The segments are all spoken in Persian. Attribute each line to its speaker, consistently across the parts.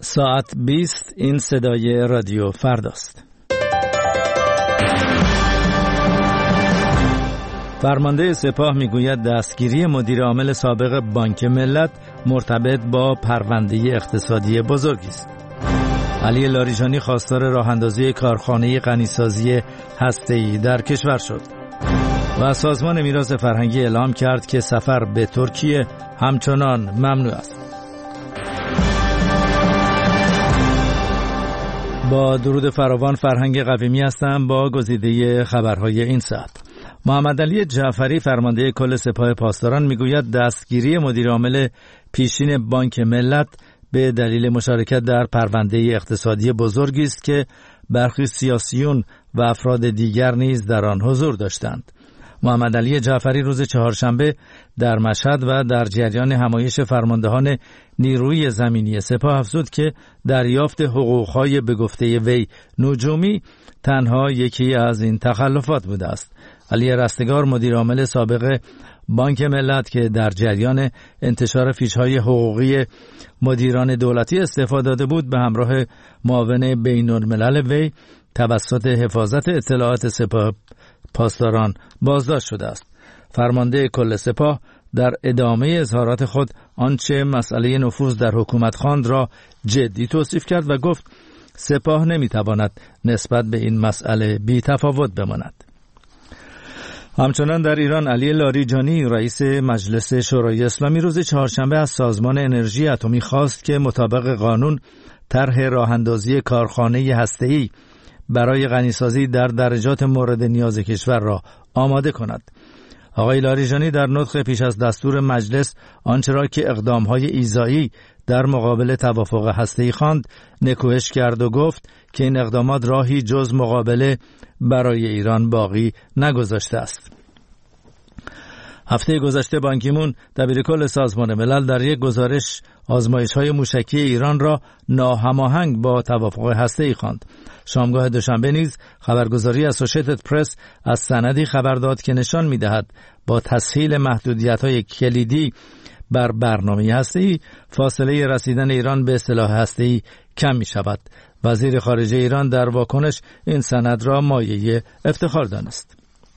Speaker 1: ساعت 20 این صدای رادیو فرداست. فرمانده سپاه میگوید دستگیری مدیر عامل سابق بانک ملت مرتبط با پرونده اقتصادی بزرگی است. علی لاریجانی خواستار راه‌اندازی کارخانه غنیسازی هسته‌ای در کشور شد و سازمان میراث فرهنگی اعلام کرد که سفر به ترکیه همچنان ممنوع است. با درود فراوان، فرهنگ قویمی هستم با گزیده خبرهای این ساعت. محمد علی جعفری فرمانده کل سپاه پاسداران میگوید دستگیری مدیر عامل پیشین بانک ملت به دلیل مشارکت در پرونده اقتصادی بزرگی است که برخی سیاسیون و افراد دیگر نیز در آن حضور داشتند. محمد علی جعفری روز چهارشنبه در مشهد و در جریان همایش فرماندهان نیروی زمینی سپاه افزود که دریافت حقوق‌های به گفته وی نجومی تنها یکی از این تخلفات بوده است. علی رستگار مدیر عامل سابق بانک ملت که در جریان انتشار فیش‌های حقوقی مدیران دولتی استعفا داده بود به همراه معاون بین‌الملل وی توسط حفاظت اطلاعات سپاه پاسداران بازداشت شده است. فرمانده کل سپاه در ادامه اظهارات خود آنچه مسئله نفوذ در حکومت خواند را جدی توصیف کرد و گفت سپاه نمیتواند نسبت به این مسئله بی تفاوت بماند. همچنان در ایران علی لاریجانی رئیس مجلس شورای اسلامی روز چهارشنبه از سازمان انرژی اتمی خواست که مطابق قانون طرح راه‌اندازی کارخانه هسته‌ای برای غنیسازی در درجات مورد نیاز کشور را آماده کند. آقای لاریجانی در نطق پیش از دستور مجلس آنچه را که اقدام‌های ایذایی در مقابل توافق هسته‌ای خواند نکوهش کرد و گفت که این اقدامات راهی جز مقابله برای ایران باقی نگذاشته است. هفته گذشته بان کی مون دبیرکل سازمان ملل در یک گزارش آزمایش‌های موشکی ایران را ناهماهنگ با توافق هسته‌ای خواند. شامگاه دوشنبه نیز خبرگزاری اسوسییتد پرس از سندی خبر داد که نشان می‌دهد با تسهیل محدودیت‌های کلیدی بر برنامه هسته‌ای فاصله رسیدن ایران به سلاح هسته‌ای کم می‌شود. وزیر خارجه ایران در واکنش این سند را مایه افتخار دانست.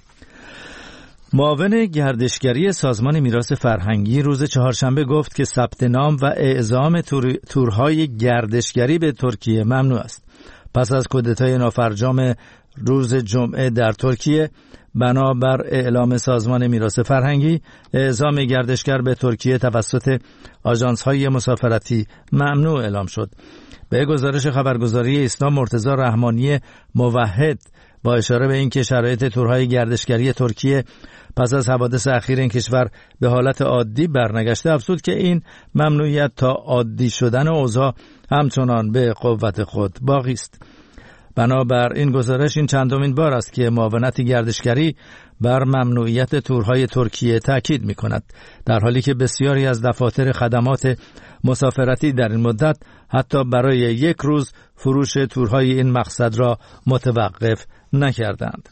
Speaker 1: معاون گردشگری سازمان میراث فرهنگی روز چهارشنبه گفت که ثبت نام و اعزام تورهای گردشگری به ترکیه ممنوع است. پس از کودتای نافرجام روز جمعه در ترکیه، بنابر اعلام سازمان میراث فرهنگی، اعزام گردشگر به ترکیه توسط آژانس‌های مسافرتی ممنوع اعلام شد. به گزارش خبرگزاری اسلام مرتضی رحمانی موحد با اشاره به اینکه شرایط تورهای گردشگری ترکیه پس از حوادث اخیر این کشور به حالت عادی برنگشته، افزود که این ممنوعیت تا عادی شدن اوضاع همچنان به قوت خود باقی است. بنابر این گزارش این چندمین بار است که معاونت گردشگری بر ممنوعیت تورهای ترکیه تاکید می‌کند، در حالی که بسیاری از دفاتر خدمات مسافرتی در این مدت حتی برای یک روز فروش تورهای این مقصد را متوقف نکردند.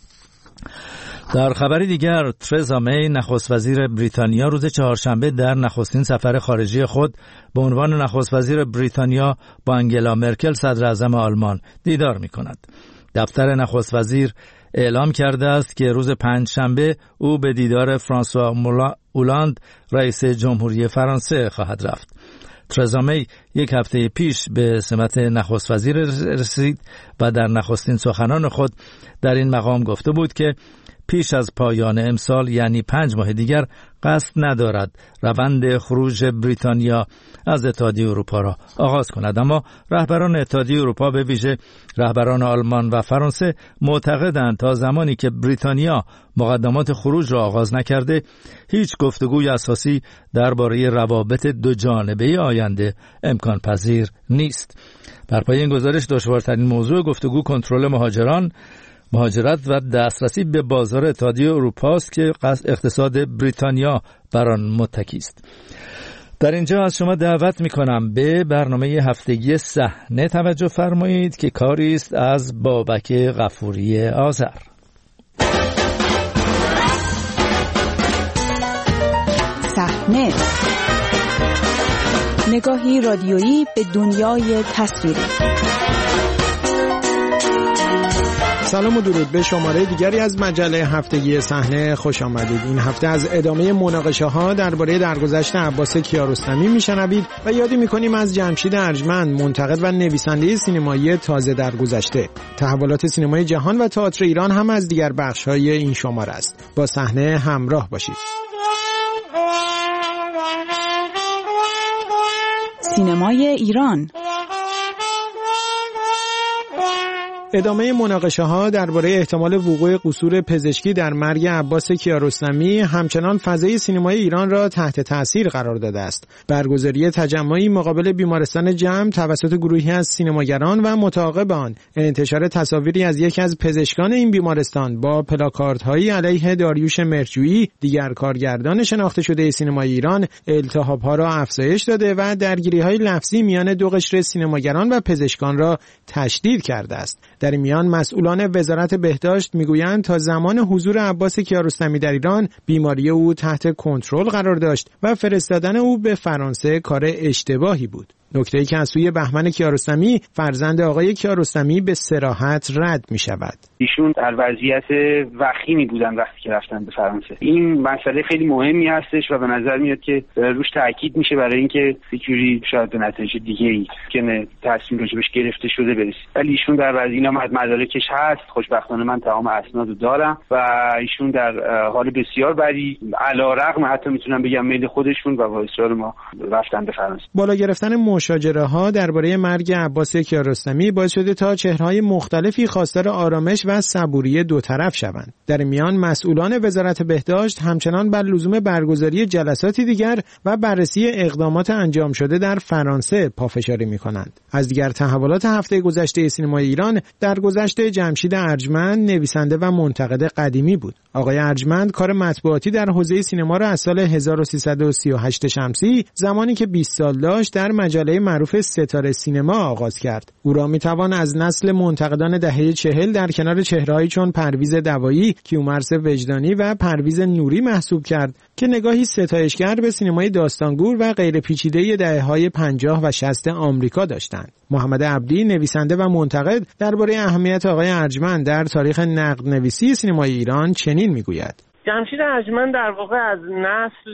Speaker 1: در خبری دیگر، ترزا می نخست وزیر بریتانیا روز چهارشنبه در نخستین سفر خارجی خود به عنوان نخست وزیر بریتانیا با انگلا مرکل صدر اعظم آلمان دیدار می کند. دفتر نخست وزیر اعلام کرده است که روز پنجشنبه او به دیدار فرانسوا اولاند رئیس جمهوری فرانسه خواهد رفت. ترزا می یک هفته پیش به سمت نخست وزیر رسید و در نخستین سخنان خود در این مقام گفته بود که پیش از پایان امسال، یعنی 5 ماه دیگر، قصد ندارد روند خروج بریتانیا از اتحادیه اروپا را آغاز کند. اما رهبران اتحادیه اروپا، به ویژه رهبران آلمان و فرانسه، معتقدند تا زمانی که بریتانیا مقدمات خروج را آغاز نکرده، هیچ گفتگوی اساسی درباره روابط دو جانبه آینده امکان پذیر نیست. بر پایه این گزارش دشوارترین موضوع گفتگو کنترل مهاجرت و دسترسی به بازار اتحادیه اروپا است که اقتصاد بریتانیا بر آن متکی است. در اینجا از شما دعوت می‌کنم به برنامه هفتگی صحنه توجه فرمایید که کاری است از بابک غفوری آذر.
Speaker 2: صحنه نگاهی رادیویی به دنیای تصویری.
Speaker 3: سلام و درود به شماره دیگری از مجله هفتگی صحنه خوش آمدید. این هفته از ادامه مناقشه‌ها درباره درگذشت عباس کیارستمی میشنوید و یادی میکنیم از جمشید ارجمند، منتقد و نویسنده سینمایی تازه درگذشته. تحولات سینمای جهان و تئاتر ایران هم از دیگر بخش‌های این شماره است. با صحنه همراه باشید.
Speaker 2: سینمای ایران.
Speaker 3: ادامه مناقشه‌ها درباره احتمال وقوع قصور پزشکی در مرگ عباس کیارستمی همچنان فضای سینمای ایران را تحت تأثیر قرار داده است. برگزاری تجمعی مقابل بیمارستان جمع توسط گروهی از سینماگران و متعاقب آن انتشار تصاویری از یکی از پزشکان این بیمارستان با پلاکاردهایی علیه داریوش مهرجویی، دیگر کارگردان شناخته شده سینمای ایران، التهاب‌ها را افزایش داده و درگیری‌های لفظی میان دو قشر سینماگران و پزشکان را تشدید کرده است. در میان مسئولان وزارت بهداشت میگویند تا زمان حضور عباس کیارستمی در ایران بیماری او تحت کنترل قرار داشت و فرستادن او به فرانسه کار اشتباهی بود. نکته‌ای که از سوی بهمن کیارستمی فرزند آقای کیارستمی به صراحت رد می شود.
Speaker 4: ایشون در وضعیت وخیمی بودن وقتی که رفتن به فرانسه. این مسئله خیلی مهمی هستش و به نظر میاد که روش تاکید میشه برای اینکه فکری شاید به نتیجه دیگه‌ای که تصمیم راجبش گرفته شده برسه. ولی ایشون در وضعیت مدارکش هست. خوشبختانه من تمام اسنادو دارم و ایشون در حال بسیار بدی علیرغم حتی میتونم بگم میل خودشون و با اصرار ما رفتن به فرانسه.
Speaker 3: بالا گرفتن مشاجره‌ها درباره مرگ عباس کیارستمی باعث شده تا چهره‌های مختلفی خواستار آرامش و صبوری دو طرف شوند. در میان مسئولان وزارت بهداشت همچنان بر لزوم برگزاری جلساتی دیگر و بررسی اقدامات انجام شده در فرانسه پافشاری می‌کنند. از دیگر تحولات هفته گذشته سینمای ایران درگذشت جمشید ارجمند، نویسنده و منتقد قدیمی بود. آقای ارجمند کار مطبوعاتی در حوزه سینما را از سال 1338 شمسی، زمانی که 20 سال داشت، در مجله معروف ستاره سینما آغاز کرد. او را میتوان از نسل منتقدان دهه 40 در کنار چهره‌هایی چون پرویز دوایی، کیومرث وجدانی و پرویز نوری محسوب کرد که نگاهی ستایشگر به سینمای داستانگو و غیر پیچیده دهه‌های 50 و 60 آمریکا داشتند. محمد عبدی، نویسنده و منتقد، درباره اهمیت آقای ارجمند در تاریخ نقدنویسی سینمای ایران چنین میگوید:
Speaker 5: جمشید ارجمند در واقع از نسل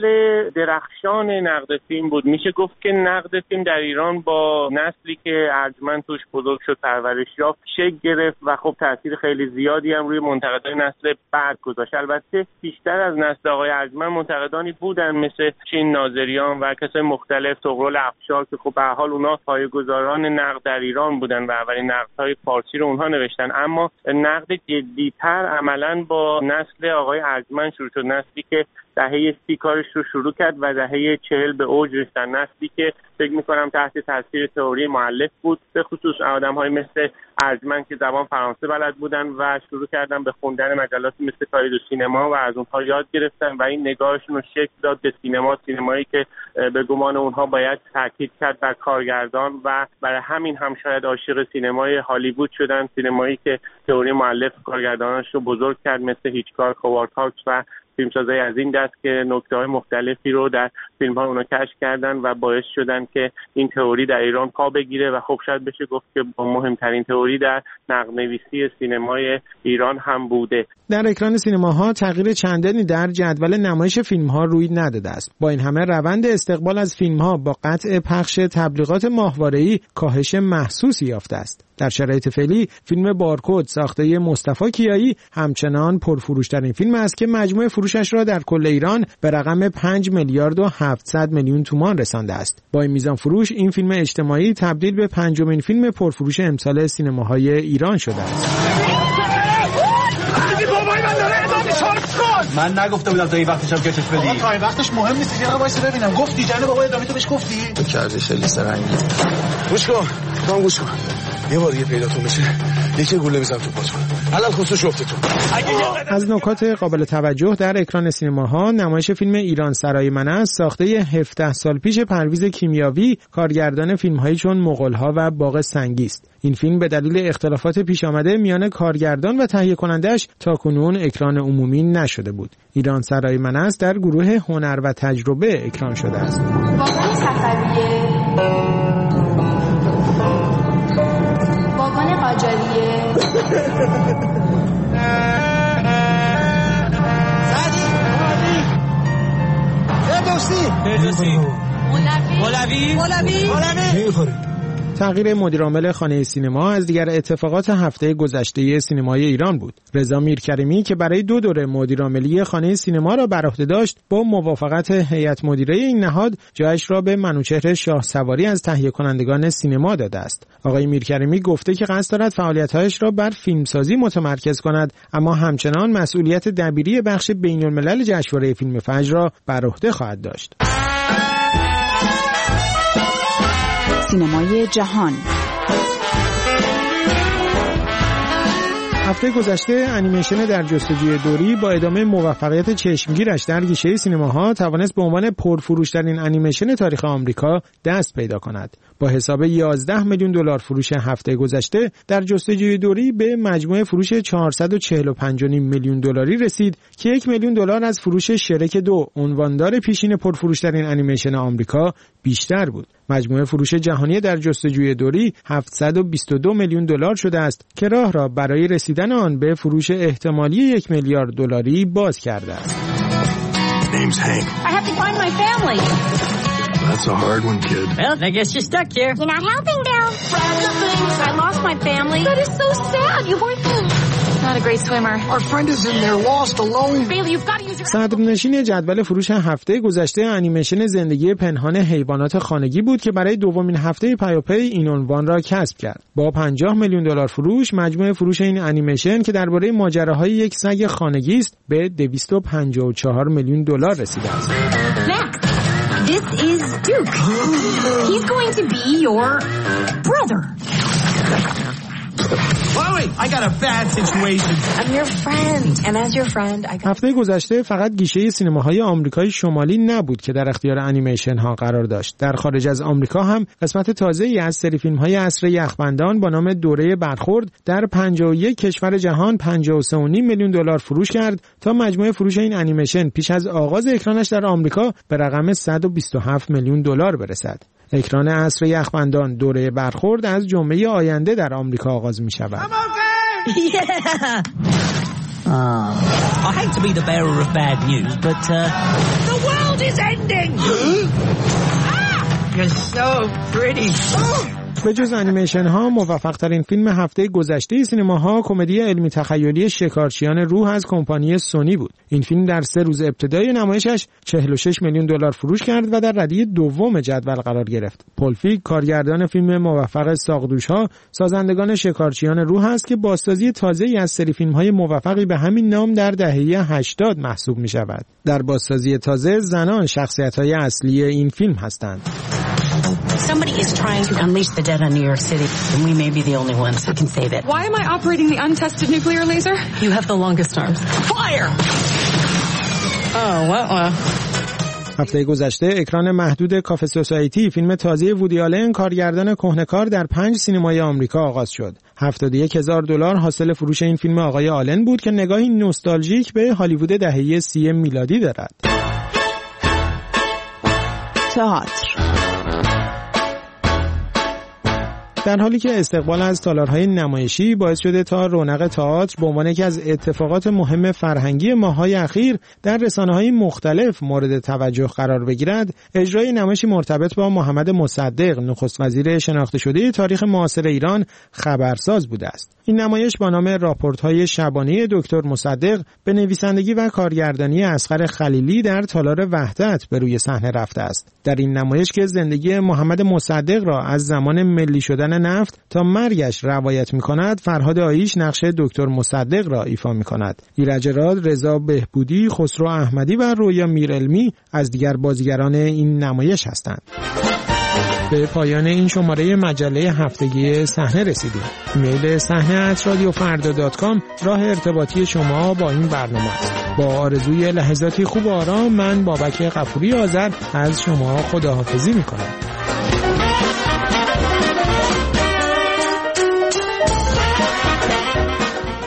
Speaker 5: درخشان نقد فیلم بود. میشه گفت که نقد فیلم در ایران با نسلی که ارجمند توش بزرگ شد پرورش یافت شکل گرفت و خب تاثیر خیلی زیادی هم روی منتقدای نسل بعد گذاشت. البته بیشتر از نسل آقای ارجمند منتقدانی بودن مثل چین ناظریان و کسای مختلف، طغرل افشار، که خب به هر حال اونها پایه‌گذاران نقد در ایران بودن و اولین نقدهای فارسی رو اونها نوشتن. اما نقد جدی‌تر عملاً با نسل آقای ارجمند شروع شد. نسلی که دهه 30 کارش رو شروع کرد و دهه 40 به اوج رسید. نسلی که فکر می‌کنم تحت تاثیر تئوری مؤلف بود، به خصوص آدم‌های مثل ارجمند که زبان فرانسه بلد بودن و شروع کردن به خوندن مجلات مثل کارید و سینما و از اونها یاد گرفتن و این نگاهشون رو شکل داد به سینمایی که به گمان اونها باید تاکید کرد بر کارگردان و برای همین هم شاید عاشق سینمای هالیوود شدن. سینمایی که تئوری مؤلف کارگرداناش رو بزرگ کرد مثل هیچکاک، هوارد هاکس و فیلمسازای از این دست که نکته‌های مختلفی رو در فیلم‌ها اونا کشف کردن و باعث شدن که این تئوری در ایران پا بگیره و خب شاید بشه گفت که با مهمترین تئوری در نقدنویسی سینمای ایران هم بوده.
Speaker 3: در اکران سینماها تغییر چندانی در جدول نمایش فیلم‌ها روی نداده است. با این همه روند استقبال از فیلم‌ها با قطع پخش تبلیغات ماهواره‌ای کاهش محسوسی یافته است. در شرایط فعلی فیلم بارکد ساخته مصطفی کیایی همچنان پرفروش‌ترین فیلم است که مجموع فروشش را در کل ایران به رقم 5 میلیارد و 700 میلیون تومان رسانده است. با این میزان فروش این فیلم اجتماعی تبدیل به پنجمین فیلم پرفروش امسال سینماهای ایران شده است.
Speaker 6: من نگفته بودم تا این وقتش هم کشش بدی.
Speaker 7: تا این وقتش مهم نیست. یه وایس ببینم. گفتی جناب آقای ادامه تو بهش گفتی؟
Speaker 6: تو کردی خیلی سرنگی.
Speaker 7: گوش کن. تو گوش کن. یه بار دیگه پیداتون بشه یکی گوله بزن تو پاتون. علل خصوص افتتون.
Speaker 3: از نکات قابل توجه در اکران سینماها نمایش فیلم ایران سرای من است ساخته 17 سال پیش پرویز کیمیاوی، کارگردان فیلم‌هایی چون مغول‌ها و باغ سنگی است. این فیلم به دلیل اختلافات پیش آمده میان کارگردان و تهیه کنندش تاکنون اکران عمومی نشده بود. ایران سرای من است در گروه هنر و تجربه اکران شده است.
Speaker 8: واقعا صفویه واگن قاجاریه.
Speaker 6: فردوسی. مولوی.
Speaker 3: تغییر مدیرعامل خانه سینما از دیگر اتفاقات هفته گذشته سینمای ایران بود. رضا میرکریمی که برای 2 دوره مدیرعاملی خانه سینما را بر عهده داشت، با موافقت هیئت مدیره این نهاد جایش را به منوچهر شاهسواری از تهیه کنندگان سینما داده است. آقای میرکریمی گفته که قصد دارد فعالیت‌هایش را بر فیلمسازی متمرکز کند، اما همچنان مسئولیت دبیری بخش بین‌الملل جشنواره فیلم فجر را بر عهده خواهد داشت.
Speaker 2: سینمای جهان.
Speaker 3: هفته گذشته انیمیشن در جستجوی دوری با ادامه موفقیت چشمگیرش در گیشه سینماها توانست به عنوان پرفروش‌ترین انیمیشن تاریخ آمریکا دست پیدا کند. با حساب 11 میلیون دلار فروش هفته گذشته در جستجوی دوری به مجموع فروش 445.5 میلیون دلاری رسید که 1 میلیون دلار از فروش شرک 2 عنواندار پیشین پرفروش‌ترین انیمیشن آمریکا بیشتر بود. مجموع فروش جهانی در جستجوی دوری 722 میلیون دلار شده است که راه را برای رسیدن آن به فروش احتمالی 1 میلیارد دلاری باز کرده است.
Speaker 9: Name's Hank.
Speaker 8: I have to find my family.
Speaker 9: That's a hard one, kid.
Speaker 10: Well, I guess you're stuck here.
Speaker 8: You're not helping, Bill. Fragile things. I lost my family. That is so sad. You weren't not a great swimmer.
Speaker 9: Our friend is in there lost alone.
Speaker 8: Bailey, you've got to use your...
Speaker 3: صدرنشین جدول فروش هفته گذشته انیمیشن زندگی پنهان حیوانات خانگی بود که برای دومین هفته پیاپی این عنوان را کسب کرد. با 50 میلیون دلار فروش، مجموع فروش این انیمیشن که درباره ماجراهای یک سگ خانگی است به 254 میلیون دلار رسیده است.
Speaker 8: This is Duke. He's going to be your brother.
Speaker 6: Chloe, I got a bad situation.
Speaker 8: I'm your friend. And as your friend, I got...
Speaker 3: هفته گذشته فقط گیشه سینماهای آمریکای شمالی نبود که در اختیار انیمیشن ها قرار داشت. در خارج از آمریکا هم قسمت تازه‌ای از سری فیلم‌های عصر یخبندان با نام دوره برخورد در 51 کشور جهان 53.5 میلیون دلار فروش کرد تا مجموع فروش این انیمیشن پیش از آغاز اکرانش در آمریکا به رقم 127 میلیون دلار برسد. اکران عصر یخبندان دوره برخورد از جمعه آینده در آمریکا آغاز می شود.
Speaker 10: I hate to be the bearer of bad news, but the world is ending. You're so pretty.
Speaker 3: به جز انیمیشن ها، موفق ترین فیلم هفته گذشته سینماها کمدی علمی تخیلی شکارچیان روح از کمپانی سونی بود. این فیلم در 3 روز ابتدای نمایشش 46 میلیون دلار فروش کرد و در ردیف دوم جدول قرار گرفت. پل فیگ کارگردان فیلم موفق ساقدوش‌ها، سازندگان شکارچیان روح است که بازسازی تازه‌ای از سری فیلم‌های موفقی به همین نام در دهه 80 محسوب می‌شود. در بازسازی تازه زنان شخصیت‌های اصلی این فیلم هستند.
Speaker 11: Somebody is trying to unleash the dead on New York City, and we may be the only ones who can save it.
Speaker 12: Why am I operating the untested nuclear laser?
Speaker 11: You have the longest arms. Fire! Oh, wow.
Speaker 3: هفته گذشته اکران محدود کافه سوسایتی، فیلم تازه وودی آلن کارگردان کهنه‌کار در 5 سینمای آمریکا آغاز شد. 71,000 دلار حاصل فروش این فیلم آقای آلن بود که نگاهی نوستالژیک به هالیوود دهه 30 میلادی دارد.
Speaker 2: تئاتر.
Speaker 3: در حالی که استقبال از تالارهای نمایشی باعث شده تا رونق تئاتر به عنوان یکی از اتفاقات مهم فرهنگی ماه‌های اخیر در رسانه‌های مختلف مورد توجه قرار بگیرد، اجرای نمایشی مرتبط با محمد مصدق، نخست وزیر شناخته شده تاریخ معاصر ایران، خبرساز بوده است. این نمایش با نام راپورت‌های شبانه دکتر مصدق به نویسندگی و کارگردانی اصغر خلیلی در تالار وحدت به روی صحنه رفته است. در این نمایش که زندگی محمد مصدق را از زمان ملی شدن نفت تا مرگش روایت می‌کند، فرهاد آیش نقش دکتر مصدق را ایفا می‌کند. ایرج راد، رضا بهبودی، خسرو احمدی و رویا میرعلمی از دیگر بازیگران این نمایش هستند. به پایان این شماره مجله هفتگی صحنه رسیدیم. ایمیل صحنه@radiofarda.com راه ارتباطی شما با این برنامه است. با آرزوی لحظاتی خوب و آرام، من بابک غفوری آذر از شما خداحافظی می‌کنم.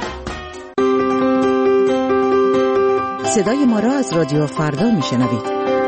Speaker 13: صدای ما را از رادیو فردا میشنوید.